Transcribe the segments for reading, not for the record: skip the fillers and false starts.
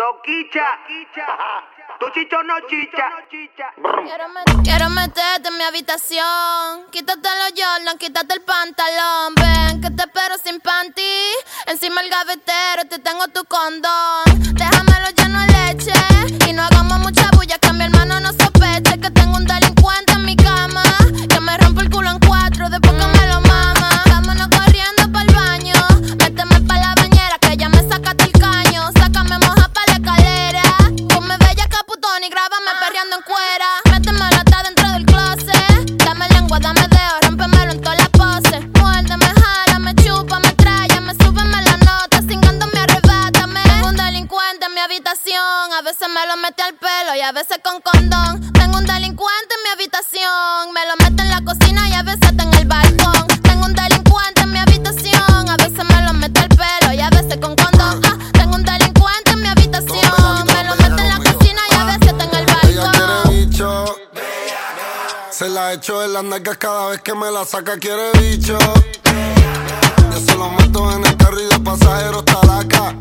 Toquicha, tu chicho no chicha. Quiero meterte en mi habitación. Quítate los Jordan, quítate el pantalón. Ven, que te espero sin panty. Encima el gavetero, te tengo tu condón. Déjamelo lleno de leche. Y no hagamos mucha bulla, que mi hermano no sospeche que tengo un delincuente en mi cama. Que me rompo el culo en cuatro después que me lo mama. Vámonos corriendo pa'l baño. Méteme pa' la bañera, que ya me sacaste el caño. Sácame moja pa' la escalera. Ponme bella caputón y grábame perreando en cuera. Métemelo hasta dentro del closet. Dame lengua, dame dedo, rómpemelo en todas las poses. Muérdeme, jálame, chúpame, tráyame, súbeme la nota. Cingándome, arrebátame. Tengo un delincuente en mi habitación. A veces me lo mete al pelo y a veces con condón. Tengo un delincuente en mi habitación. Me lo mete en la cocina y a veces está en el balcón. Tengo un delincuente en mi habitación. A veces me lo mete al pelo y a veces con condón. Tengo un delincuente en mi habitación. Me lo mete en la cocina y a veces está en el balcón. Ella quiere bicho. Se la echo en las nalgas cada vez que me la saca, quiere bicho. Yo se lo meto en el carro y de pasajero está la acá.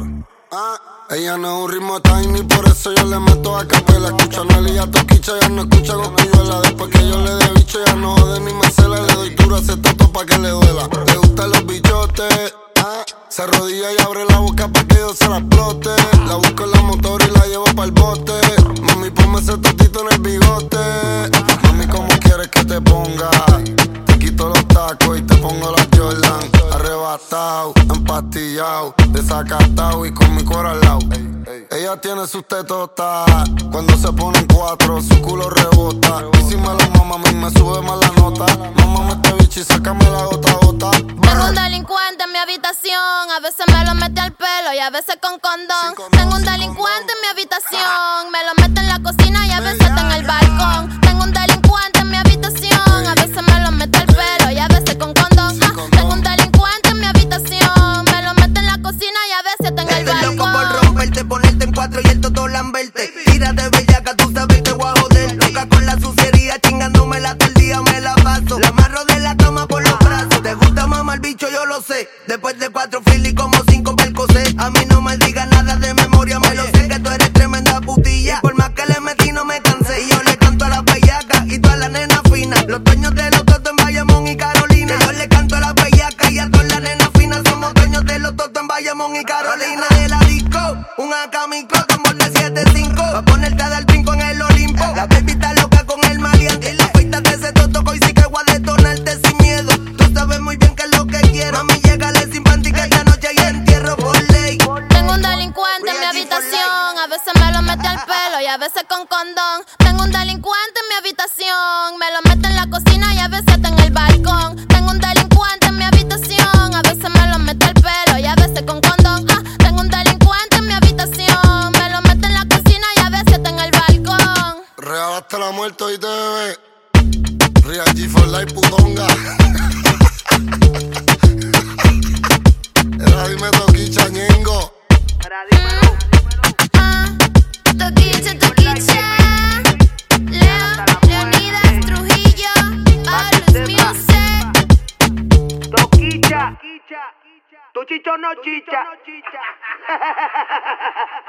Ella no es un ritmo tiny, por eso yo le meto a capela. Escucha a Nelly y a Toquicha, ya no escucha Cosculluela. Después que yo le dé bicho, ya no jode ni me cela. Le doy duro a ese toto pa' que le duela. Le gustan los bichotes, se arrodilla y abre la boca pa' que yo se la explote. La busco en la motor y la llevo pa'l bote. Mami, ponme ese totito en el bigote. Mami, ¿cómo quieres que te ponga? Te quito los tacos y te pongo las Jordan. Arrebatado, empastillado, desacatado y con mi cuero al lado. Ella tiene sus tetotas. Cuando se ponen cuatro, su culo rebota. Y si me lo mama, a mí me sube más la nota. Mámame este bicho y sácame la gota a gota. Tengo un delincuente en mi habitación. A veces me lo mete al pelo y a veces con condón. Tengo un delincuente en mi habitación. Me lo mete en la cocina y a veces está en el balcón. Tengo un delincuente en mi habitación. A veces me lo mete al pelo y a veces con condón. Tengo un delincuente en mi habitación. Me lo mete en la cocina y a veces está en el balcón. Estoy loco por romperte, ponerte en cuatro y el toto lamberte. Tírate bellaca, tú sabes que voy a joder. Loca con la suciería, chingándomela todo el día me la paso. La amarro de la cama por los brazos. Te gusta mamá el bicho, yo lo sé. Después de 4 fili como 5 percocé. A mí no me digas nada de memoria, me lo sé que tú eres tremenda putilla. Y por más que le metí no me cansé. Y yo le canto a las bellacas y todas las nenas finas. Los dueños de los totos en Bayamón y Carolina. Que yo le canto a las bellacas y a todas las nenas finas. Somos dueños de los totos en Bayamón y Carolina. De la disco, un acamico, tambor de 7-5. Pa' ponerte a dar brinco en el Olimpo. La baby está loca con el maleante. Y la feita de ese toto hoy sí que voy a detonarte sin miedo. Tú sabes muy bien que es lo que quiero. Mami, llégale sin panty que esta noche hay entierro por ley. Tengo un delincuente en mi habitación. A veces me lo mete al pelo y a veces con condón. Tengo un delincuente en mi habitación. Me lo mete en la cocina y a veces está en el balcón. Tengo un delincuente en mi habitación. A veces me lo mete al pelo y a veces con condón. Tengo un delincuente en mi habitación. Me lo mete en la cocina y a veces está en el balcón. Real hasta la muerte y te bebé. Real G for life, putonga. Era dime Toquicha, ñengo. Toquicha, Toquicha. Leonidas, Trujillo, Paulus Music. Toquicha, tu chicho no chicha.